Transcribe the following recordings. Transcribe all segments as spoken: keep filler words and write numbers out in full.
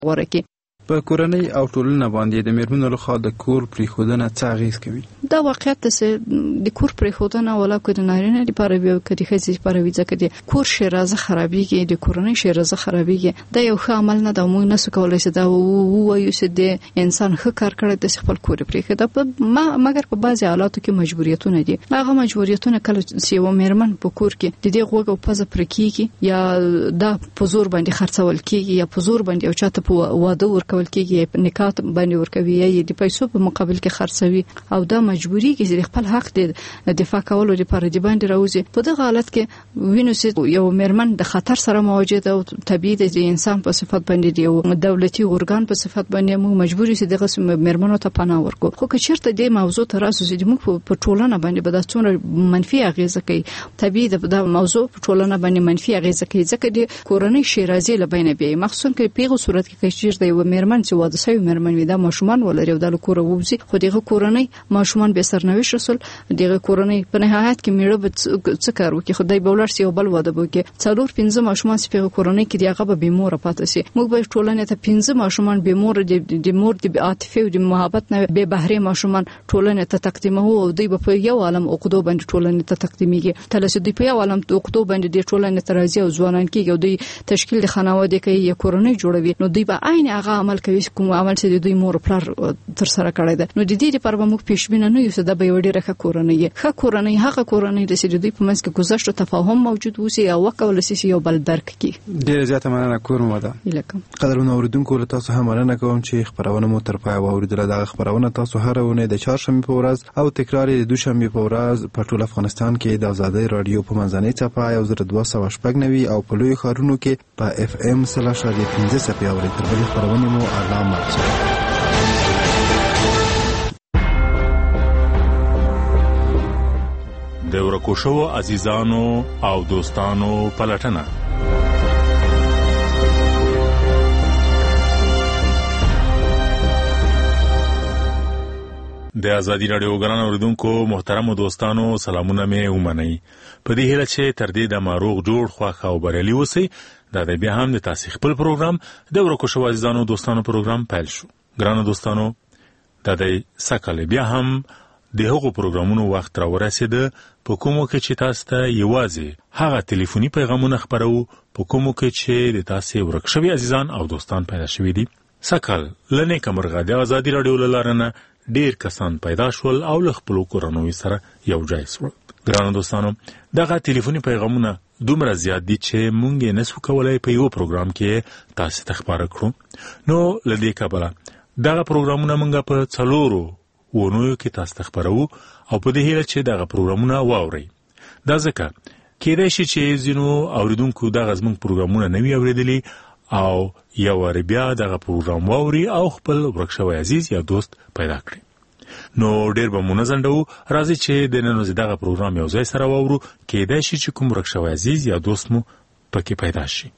غوره کړي. په کورنۍ او ټولنه باندې د میرمنو لخوا د کور پریښودنه څه اغیز کوي؟ دا واقعیت د کور پریښودنه ولا کو د نارینه لپاره وي او د ښځې لپاره وي، ځکه د کور شیرازه خرابېږي، د کورنۍ شیرازه خرابېږي. دا یو ښه عمل نه ده. موږ نه څه کولای شو دا ووایو چې د انسان ښه کار کړی د خپل کور پریښود. دا مګر په بعضي حالاتو کې مجبوریتونه دي. هغه مجبوریتونه کله چې یو میرمن په کور کې د دې غوږ او پزه پرکېږي یا دا په زور باندې خرڅول کېږي یا په زور باندې او چاته په واده ورکول کېږي، په نکاح باندې ورکوي یا د پیسو په مقابل کې خرڅوي، او دا مجبوري کې چې خپل حق د دفاع کولو لپاره د باندې راوځي. په دغه حالت کې وینو چې یو میرمن د خطر سره مواجه ده او طبيعي د انسان په صفت باندې دی او دولتي ارګان په صفت باندې موږ مجبوري چې دغه میرمنو ته پناه ورکو. خو که چیرته د موضوع تر اوسه چې موږ په ټولنه باندې به د څومره منفي اغیزه کوي، طبيعي د موضوع په ټولنه باندې منفي اغیزه کوي، ځکه د کورنۍ شیرازي لبینه بي مخصوصا کې پیغو صورت کې چیرته یو میرمن چې واده شوی میرمن وي دا ماشومان ولري او د کور ووزي، خو دغه کورنۍ ماشومان به سرنوشت رسول دغه کورنۍ په نهایت کې میړه به څه کار وکړي، خدای به ولر سي او بل واده وکړي. څلور پنځه ماشومان چې په کورنۍ کې دیغه به بیمور پاتې سي. موږ به ټولنه ته پنځه ماشومان بیمور د مور د عاطفه او د محبت نه به بهره ماشومان ټولنه ته تقدیمه او دوی په یو عالم عقدو باندې ټولنه ته تقدیمیږي. تل چې دوی په یو عالم عقدو باندې د ټولنه ته راځي او ځوانان کېږي او دوی تشکیل د خانواده کوي یا کورنۍ جوړوي، نو دوی به عین هغه عمل کوي کوم عمل چې دوی مور پلار تر سره کړی ده. نو د دې لپاره موږ پیشبینه نه یو چې دا به وړي راخه کورنۍ ښه کورنۍ هغه کورنۍ د چې دوی په منځ کې گذشت او تفاهم موجود وسی او وکول سي یو بل درک کی. ډیره زیاته مننه کوم ودا. الکم قدرونه اوریدونکو له تاسو هم مننه کوم چې خبرونه مو تر پای واوریدل. دا خبرونه تاسو هر ونه د چهارشنبه په ورځ او تکرار د دوشنبه په ورځ په ټول افغانستان کې د آزادۍ رادیو په منځنۍ صفحه یو زر دوه سوه شپږ نوي او په لوی ښارونو کې په اف ام سلاش رادیو پنځه صفحه اوریدل. بل خبرونه مو علامه د ورکو شوو عزیزانو او دوستانو پلټنه. د آزادی رادیو ګران اوریدونکو محترم دوستانو سلامونه مې ومنئ. په دې هیله چې تر دې د ماروغ جوړ خوښ او بریالي اوسئ. دا د بیا هم د تاسو خپل پروګرام د ورکو شوو عزیزانو دوستانو پروګرام پیل شو. ګران دوستانو دا د سکل بیا هم د هغو پروګرامونو وخت را ورسېده په کومو کې چې تاسو ته یوازې هغه ټلیفوني پیغامونه خبرو په کومو کې چې د تاسو ورک شوي عزیزان او دوستان پیدا شوي دي. سکل لنه کمرغه د آزادی رادیو لارنه ډیر کسان پیدا شول او له خپل کورنوي سره یو ځای شول. ګران دوستانو دغه ټلیفوني پیغامونه دومره زیات دي چې مونږ یې نسو کولای په یو پروګرام کې تاسو ته خبره کړو. نو لدې کبله دغه پروګرامونه مونږ په څلورو ونویو کې تاسو ته خبرو او په دې هیله چې دغه پروګرامونه واورئ. دا ځکه کېدای شي چې ځینو اوریدونکو دغه زموږ پروګرامونه نه وي اورېدلي او یو وارې بیا دغه پروګرام واوري او خپل ورک شوی عزیز یا دوست پیدا کړي. نو ډېر به مو نه ځنډوو، راځئ چې د نن ورځې دغه پروګرام یو ځای سره واورو. کېدای شي چې کوم ورک شوی عزیز یا دوست مو پکې پیدا شي.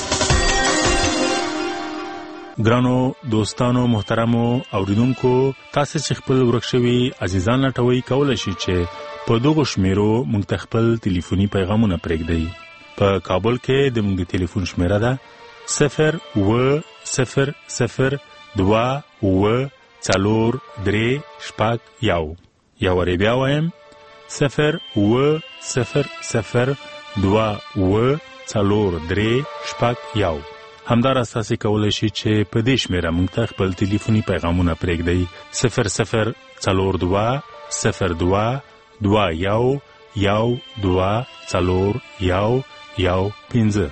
ګرانو دوستانو محترمو اوریدونکو، تاسو چې خپل ورک شوي عزیزان لټوئ کولای شي چې په دغه شمیرو موږ ته خپل ټلیفوني پیغامونه پرېږدئ. په کابل کې د موږ ټلیفون شمیره ده صفر اوه صفر صفر دوه اوه څلور درې شپږ یو. یو وارې بیا وایم صفر اوه صفر صفر دوه اوه څلور درې شپږ یو. همداراز تاسو کولای شئ چې په دې شمیره موږ ته خپل ټلیفوني پیغامونه پرېږدئ صفر صفر څلور دوه صفر دوه دوه یو یو دوه څلور یو یو پنځه.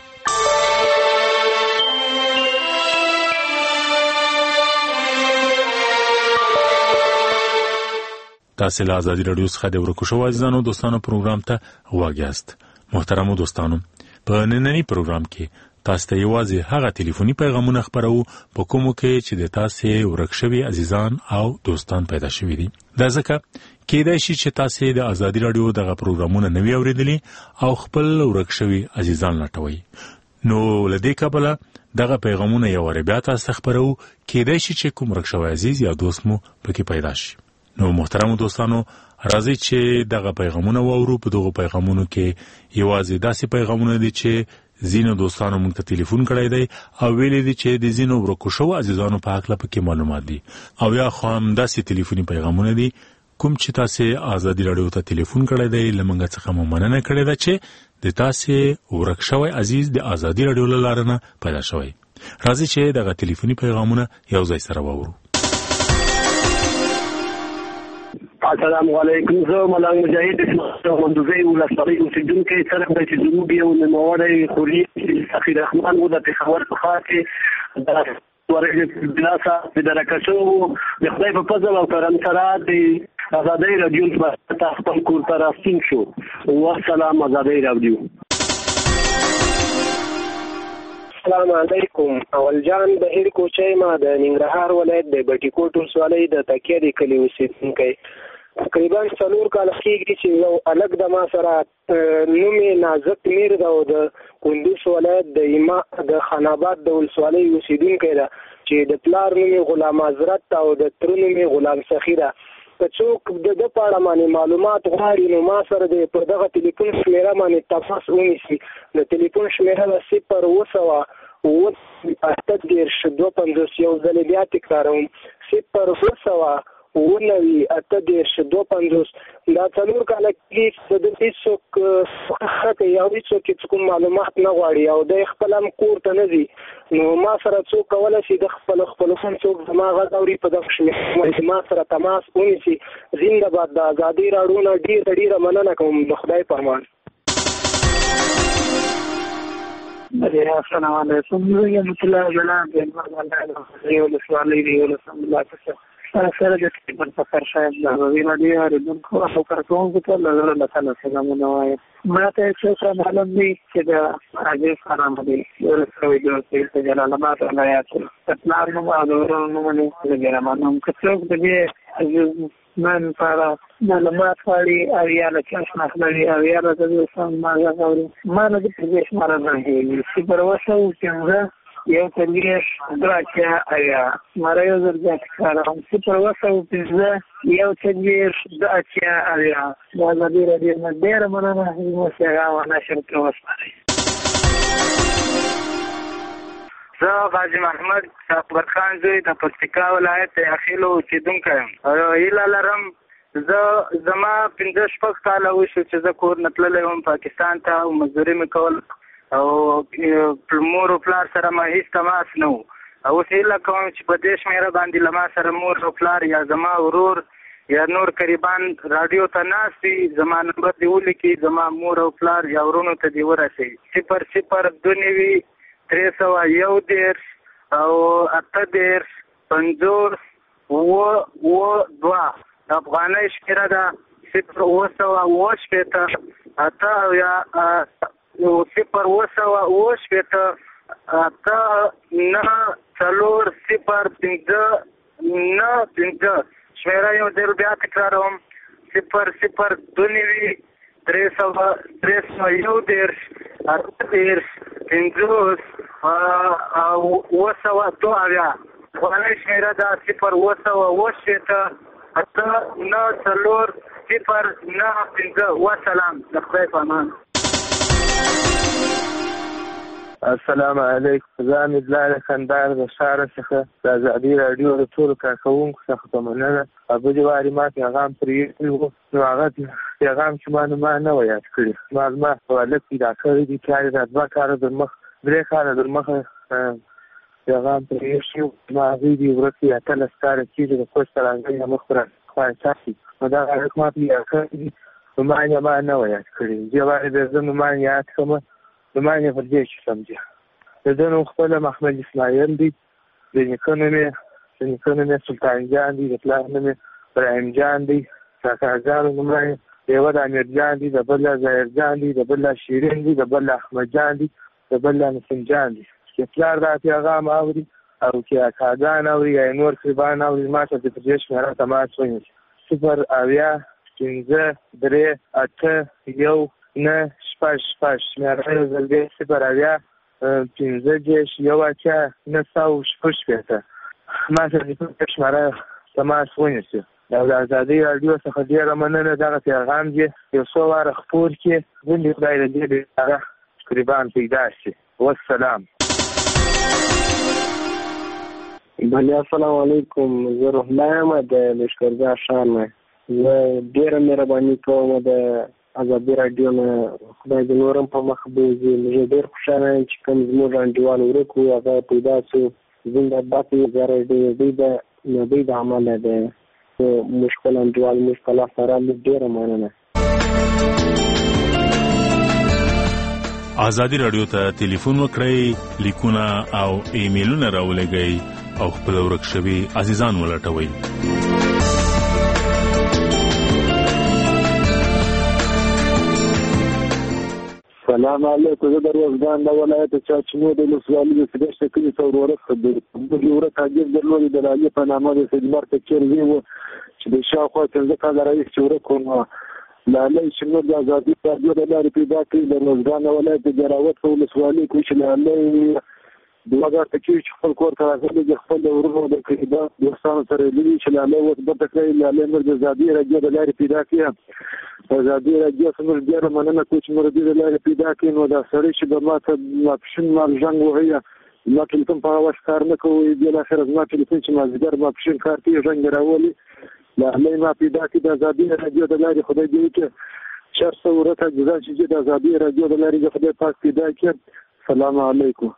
تاسو له آزادی رادیو څخه د ورکو شوو عزیزانو دوستانو پروګرام ته غوږ یاست. محترمو دوستانو، په نننی پروګرام کې تاسو ته یوازې هغه ټلیفوني پیغامونه خبرو په کومو کې چې د تاسو ورک شوي عزیزان او دوستان پیدا شوي دي. دا ځکه کېدای شي چې تاسو د آزادی رادیو دغه پروګرامونه نه وي اورېدلي او خپل ورک شوي عزیزان لټوئ. نو له دې کبله دغه پیغامونه یو وارې بیا تاسو خبرو. کېدای شي چې کوم ورک شوی عزیز یا دوست مو پکې پیدا شي. نو محترمو دوستانو، راځئ چې دغه پیغامونه واورو. په دغه پیغامونو کې یوازې داسې پیغامونه دي چې زینو دوستانو موږ ته ټلیفون کړی دی او ویلي دي چې د زینو ورکو شو عزیزانو په حق لپاره معلومات دي او یا خو هم داسې ټلیفوني پیغامونه دي کوم چې تاسو آزادي رادیو ته ټلیفون کړی دی لمنګه څخه مو مننه کړې ده چې د تاسو ورک شوی عزیز د آزادي رادیو لاره پیدا شوی. راځي چې دغه ټلیفوني پیغامونه یو ځای سره وورو. السلام علیکم. زه ملنګ مجاهد اسماعیل مندوزی ولسمشر اوسیدونکی سره د جنوب یو نوموړی خوري سخی رحمان و د پېښور په خوا کې د ورغې بلاسا د درکشو د خدای په فضل او کرم سره د آزادۍ رادیو په خپل کور ته راستون شو. والسلام آزادۍ رادیو. السلام علیکم. اول جان بهیر کوچی ما د ننګرهار ولایت د بټي کوټ ولسوالۍ د تکیه د کلي اوسیدونکی. تقریبا څلور کاله کېږي چې یو الګ د ما سره نوم یې نازک میر ده او د کندوز ولایت د ایما د خاناباد د ولسوالۍ اوسیدونکی ده چې د پلار نوم یې غلام حضرت او د تره نوم یې غلام سخي ده. که څوک د ده په اړه باندې معلومات غواړي نو ما سره د په دغه ټلیفون شمېره باندې تماس ونیسي. د ټلیفون شمېره ده صفر اوه سوه اوه اته دېرش دوه پنځوس. یو ځل بیا تکراروم صفر اوه سوه اوه نوي اته دېرش دوه پنځوس. دا څلور کاله کېږي د ده هېڅوک ښه کوي او هېڅوک یې کوم معلومات نه غواړي او دی خپل هم کور ته نه ځي. نو ما سره څوک کولی شي د خپلو خپلوان څوک زما غږ اوري په دغه شمېره ما سره تماس ونیسي. زنده باد. د ازادۍ راډیو نه ډېره ډېره مننه کوم. د خدای په امان. السلام علیکم. زه یم الله جلال د هلمند ولسوالۍ د یولسم بلاک سره د ټلیفون په سر شاید د آزادۍ راډیو اورېدونکو او کارکوونکو ته له زړه له تله سلامونه وایم. ما ته یو څه سره معلوم دي چې د عزیز خان دی یولس سوی جوړ د جلال آباد ولایت د پلار نوم او د ورور نوم یې د ګرمان نوم. که څوک د دې عزیز من په اړه معلومات غواړي او یا له چا شناخت لري او یا له د سم ما غږ اوري ما نه د پردې شماره راځي صفر اوه سوه پنځه یو څلوېښت دوه اتیا اویا. شماره یو ځل بیا تکراروم صفر اوه سوه پنځه یو څلوېښت دوه اتیا اویا. د ازادۍ راډیو نه ډېره مننه. زموږ پیغام نشر ته وسپارئ. زه غازي محمد اکبر خان زوی د پکتیکا ولایت د اخیلو اوسېدونکی یم. هیله لرم زه زما پنځه شپږ کاله وشو چې زه کور نه تللی وم پاکستان ته او مزدوري مې کول او مور او پلار سره ما هېڅ تماس نه و. اوس هیله کوم چې په دې شمېره باندې له ما سره مور او پلار یا زما ورور یا نور قریبان راډیو ته ناست وي زما نمبر دې ولیکي زما مور او پلار یا ورونو ته دې ورسوي. صفر صفر دوه نوي درې سوه یو دېرش او اته دېرش پنځوس اووه اووه دوه. د افغانۍ شمېره ده صفر اوه سوه اوه شپېته اته اویا صفر اوه سوه اوه شپېته اته نهه څلور صفر پنځه نهه پنځه. شمېره یو ځل بیا تکراروم صفر صفر دوه نوي درې سوه درې سوه یو دېرش اته دېرش پنځوس او اوه سوه دوه اویا. افغانۍ شمېره ده صفر اوه سوه اوه شپېته اته نهه څلور صفر نهه پنځه. وسلام. د خدای په امان. السلام علیکم. زه حمیدالله خندار د ښاره څخه د ازادۍ راډیو د ټولو کارکوونکو څخه په مننه. بلې وارې ما پیغام پرې ایښی و نو هغه پیغام چې ما نو ما نه و یاد کړي. ما زما په هلک پیدا کړی دي کار دا دوه کاله در مخ درې کاله در مخه پیغام پرې ایښی و. ما هغوی دي ورک دي اتلس کاله کېږي د کور ته راغلي مخ پر خدای ساتي نو دغه هلک ما پیدا کړی دي نو ما یې ما نه و یاد کړي. دې وارې د زه نومان یاد کړم نو ما یې پر دې قسم دي. د ده نوم خپله محمد اسماعیل دی. د نیکه نوم یې د نیکه نوم یې سلطان جان دی. د پلار نوم یې ابراهیم جان دی. کاکاګانو نومونه یې د یوه د امیر جان دی، د بل ظاهر جان دی، د بل شیرین دی، د بل احمد جان دی، د بل نسیم جان دی. چې پلار دا پیغام اوري او چې اکاګان اوري یا نور قریبان اوري ما ته د پردې شمېره تماس ونیسي. صفر اویا پنځه درې اته یو نه شپږ شپږ. شمېره یو ځل بیا صفر اویا پنځه دېرش یو اتیا نه سوه شپږ شپېته. ما ته د پردې شمېره تماس ونیسي. او د ازادۍ راډیو څخه ډېره مننه. دغه پیغام دې یو څو واره خپور کړي. ګوندې خدای د دې هغه تقریبا پیدا شي. والسلام. بله السلام علیکم. زه روح الله یم د لشکرګاه ښار نه. زه ډېره مهرباني کوم د ازادي راډیو نه خدای دې نور هم په مخ بوځي. موږ ډېر خوشحاله یم چې کوم زموږ انډیوال ورک و هغه پیدا شو. زنده باد زه راډیو دوی د دوی د عمله ده موږ خپل انډیوال موږ په لاس راغلي. ډېره مننه. ازادي راډیو ته ټلیفون وکړئ، لیکونه او ایمیلونه راولېږئ او خپل ورک شوي عزیزان ولټوئ. سلام علیکم. زه د روزګان د ولایت چاچنو د ولسوالۍ د سیدشت کلي څو ورځ خبرې موږ یو ورځ تاجر درلودی د لالي په نامه د سیدمر تکچر وی و چې د شاوخوا پنځه کاله رئیس چې ورک و لالي چې نور د ازادي راډیو د لارې پیدا کړي د روزګان د ولایت د جراوت په ولسوالۍ کې چې لالي دوه هزار تکي چې خپل کور ته راغلي د خپل ورونو د کلیدا دوستانو سره لري چې لالي وخت به تکړه لالي نور د ازادي راډیو د لارې پیدا کړي. ازادي راډیو څنګه ډېر مننه کوم چې مور دې د لارې پیدا کړي. نو دا سړی چې د ماته ماپشن مال جنگ وهیا ما ټلیفون په واش کار نه کوي د اخر ما ټلیفون چې ما زګر ماپشن کار کوي جنگ راولي لالي ما پیدا کړي د ازادي راډیو د لارې خدای دې چې چرته ورته ځای چې د ازادي راډیو د لارې خدای پاک پیدا کړي. السلام علیکم.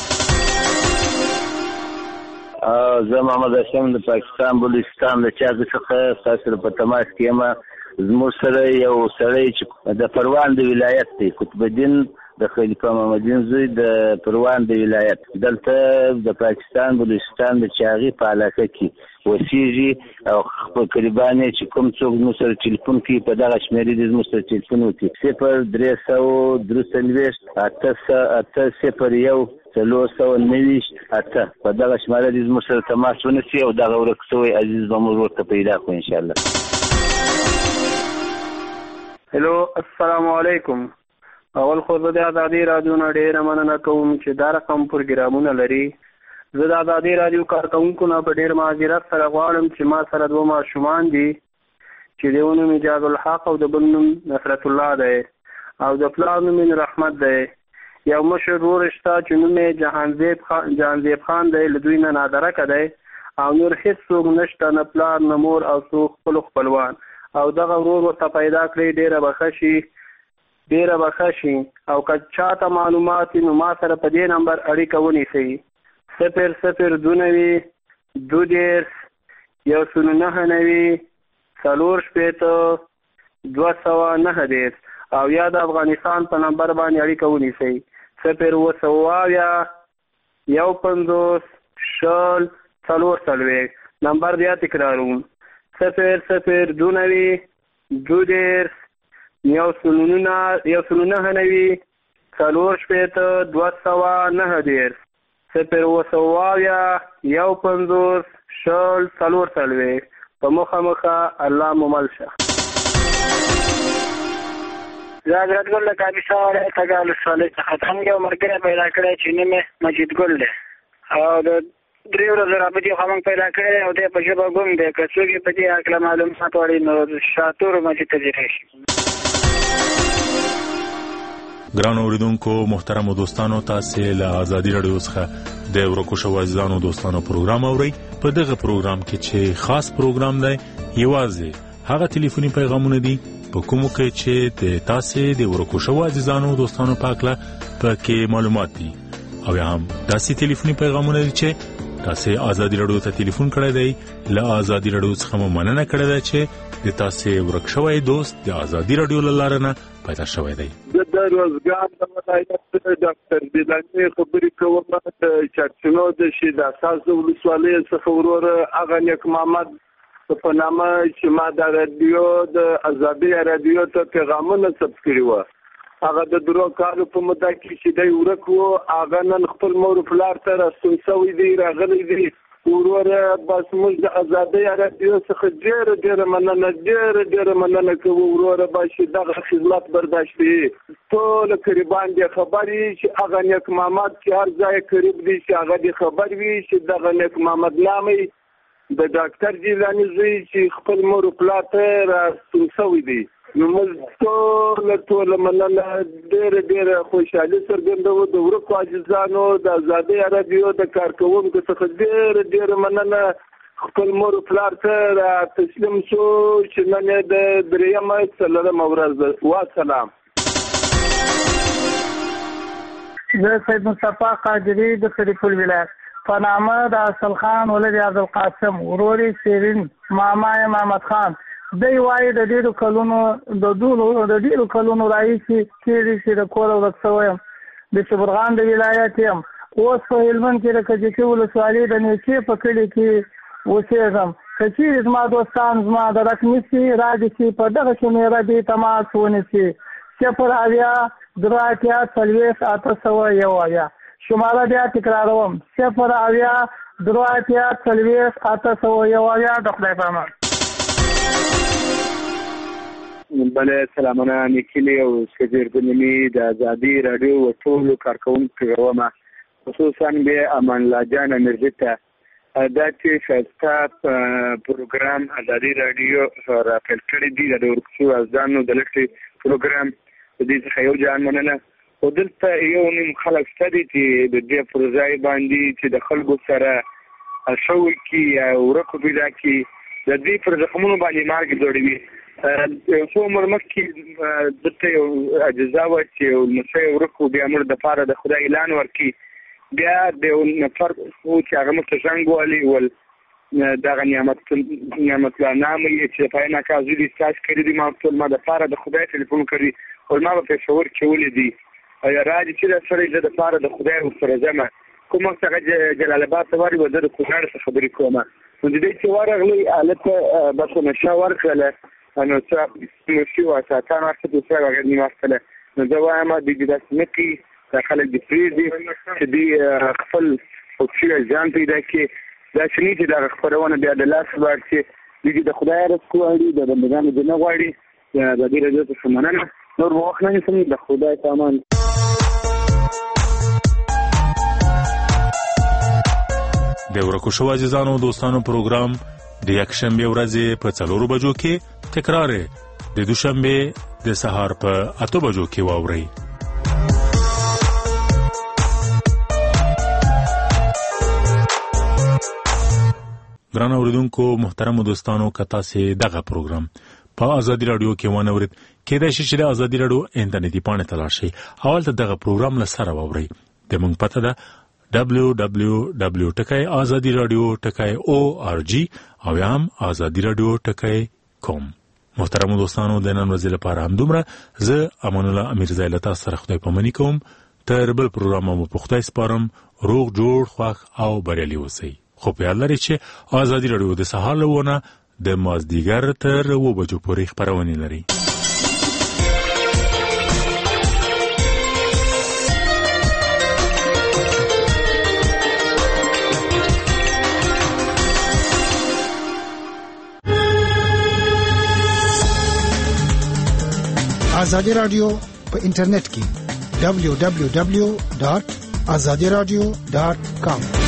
زه محمد هاشم د پاکستان بلوچستان د چاګ څخه تاسو په تماس کې یم. زموږ سره یو سړی چې د پروان د ولایت دی، قطب الدین د خلیفه محمدین زوی د پروان د ولایت دلته د پاکستان بلوچستان د چاغي په علاقه کې وسیږي او خپل قرباني چې کوم څوک مو سره ټلیفون کوي په دغه شمیرې د مو سره ټلیفون وکړي صفر درې سوه درې څلوېښت اته اته صفر یو څلور سوه نوي اته په دغه شماره د مو سره تماس ونیسي او دغه ورک شوی عزیز به موږ ورته پیدا کړو انشاءالله. هلو السلام علیکم. اول خو زه د ازادي راډیو نه ډېره مننه کوم چې دا رقم پروګرامونه لري. زه د ازادي راډیو کارکوونکو نه په ډېر معذرت سره غواړم چې ما سره دوه ماشومان دي چې د یو نوم اجاز الحق او د بل نوم نصرت الله دی او د پلار نوم رحمت دی. یو مشر ورور شته چې نوم یې جهانزیب خان جهانزیب خان دی، له دوی نه نادرکه دی او نور هېڅ څوک نشته، نه پلار نه مور او څوک خپلو خپلوان. او دغه ورور ورته پیدا کړئ، ډېره به ښه شي ډېره به ښه شي. او که چاته معلومات وي نو ما سره په دې نمبر اړیکه ونیسئ صفر صفر دوه نوي دوه دېرش یو سل نهه نوي څلور شپېته دوه سوه نهه دېرش او یا د افغانستان په نمبر باندې اړیکه ونیسئ صفر اووه سوه اویا یو پنځوس شل څلور څلوېښت. نمبر بیا تکراروم صفر صفر دوه نوي دوه دېرش یو سل نهه نوي څلور شپېته دوه سوه نهه دېرش صفر اووه سوه اویا یو پنځوس شل څلور څلوېښت. په مخه مخه الله مو مل شه. زه حضرت ګل له کاپیسا ولایت څخه ولسوالۍ څخه څنګه یو ملګری پیدا کړی چې نوم یې مجید ګل دی او د درې ورځې رابطې خو موږ پیدا کړی دی او دی په ژبه ګونګ دی. که څوک یې په دې هکله معلومات غواړي نو شاتور مسجد ته ځای شي. ګرانو اوریدونکو محترمو دوستانو، تاسې له ازادي راډیو څخه د ورکو شوو عزیزانو دوستانو پروګرام اورئ. په دغه پروګرام کې چې خاص پروګرام دی یوازې هغه ټلیفوني پیغامونه دي په کومو کې چې د تاسې د ورکو شوو عزیزانو دوستانو په هکله پکې معلومات دي او یا هم داسې ټلیفوني پیغامونه دي چې تاسې ازادي راډیو ته ټلیفون کړی دی. له ازادي راډیو څخه مو مننه کړې ده چې د تاسې ورک شوی دوست د ازادي راډیو له لارې نه پیدا شوی دی. زه د روزګان د ولایت ډاکټر بیلاني خبرې کوم د چرچنو د شي د اساس ولسوالۍ څخه ورور هغه نیک محمد په نامه چې ما د راډیو د ازادي راډیو ته پیغامونه ثبت کړي وو. هغه د درو کالو په مدته کې چې دی ورک و هغه نن خپل مور پلار ته راستون شوی دی راغلی دی. وروره بس موږ د ازادۍ راډیو څخه ډېره ډېره مننه ډېره ډېره مننه کوو. وروره به چې دغه خدمت برداشت وي ټول قریبان دې خبر وي چې هغه نیک محمد چې هر ځای قریب دی چې هغه دې خبر وي چې دغه نیک محمد نامې د ډاکټر جیلاني زوی چې خپل مور او پلار ته راستون شوی دی. نو موږ ټول ټول مننه ډېره ډېره خوشحالي څرګندوو د ورکو عاجزانو د ازادۍ راډیو د کارکوونکو څخه ډېره ډېره مننه. خپل مور او پلار ته را تسلیم شو چې نن یې د درېیمه څلورمه ورځ ده. والسلام. زه سید مصطفی قادری د شریف الولایت په نامه د اصل خان ولد عبدالقاسم ورور شیرین ماما محمد خان دی وایي د ډېرو کلونو د دولو د ډېرو کلونو راهیسې کېږي چې د کوره ورک شوی یم. د شبرغان د ولایت یم. اوس په هلمند کې د کجکي ولسوالۍ د نیچې په کلي کې اوسېږم. که چېرې زما دوستان زما د رک نیسي راځي چې په دغه شمېره دې تماس ونیسي. صفر اویا درې اتیا څلوېښت اته سوه یو اویا. شماره بیا تکراروم صفر اویا درې اتیا څلوېښت اته سوه یو اویا. د خدای په امان. بله سلامونه نیکیلي او سګرګنمي د ازادي راډیو و ټولو کارکوونکو غوما خصوصا به امان الله جان امرجي ته دا چې ښایسته پروګرام ازادي راډیو راپیل کړی دی د ورکشو ازانو د لټې پروګرام د دې څخه یو جان مننه. او دلته یو نیم خلک شته دي چې د دې پر ځای باندې چې د خلکو سره شوي کړي او ورکو پیدا کړي د دې پر زخمونو باندې مالګې جوړوي. یو څو عمر مخکې دلته یو اجزا وه چې یو نسۍ ورکو بیا موږ دپاره د خدای اعلان ورکړي. بیا د یو نفر و چې هغه موږ ته زنګ ووهلی ول دغه نعمت نعمت الله نامه یې چې د پایه ناکازي دي ستاسو کړي دي. ما ورته ما دپاره د خدای ټلیفون کړي ول ما به پېښور کې ولې دي راځي چې د سره زه دپاره د خدای ورسره ځمه. کوم وخت هغه جلال آباد ته ورغی زه د کونړ څخه خبرې کوم. نو د دې چې ورغلی هلته بس نشه ورکړله نو څه مفتي وه ساعتان ورته دوسره هغه نیم واستله. نو زه وایم دوی دې داسې نه کوي دا خلک دې پرېږدي چې دوی خپل خوښي ځان پیدا کړي. داسې نه چې دغه خپرونه بیا د لاسه لاړ شي. دوی د خدای رزق غواړي د بندګانو دې نه غواړي. د دې راډیو څخه مننه. نور به وخت نه نیسم. د خدای په امان. د ورکو شو عزیزانو دوستانو پروګرام د یکشنبه ورځې په څلورو بجو کې تکرار د دوشنبه د سهار په اته بجو کې واورئ. ګران اوریدونکو محترم دوستانو کتا سي دغه پروګرام په ازادي رادیو کې ونه ورید کېدای شي چې د ازادي رادیو انټرنیټي پاڼه ته لاړ شئ. اول ته دغه پروګرام له سره واورئ. د موږ پته ده دبليو دبليو دبليو ټکای ازادي رادیو ټکای او ار جی او هم ازادي رادیو ټکای کوم. محترم دوستانو د نن ورځې لپاره هم دومره. زه امان الله امیرزای له تاسو سره خدای پامنی کوم. تر بل پروګرام مو په خدای سپارم. روغ جوړ خوښ او بریالي اوسئ. خو په یاد لرئ چې ازادي رادیو د سهار له ونه د مازدیګر تر اوه بجو پورې خپرونې لري. ازادي رادیو په انټرنیټ کې دبلیو دبلیو دبلیو ډاٹ ازادي رادیو ډاٹ کام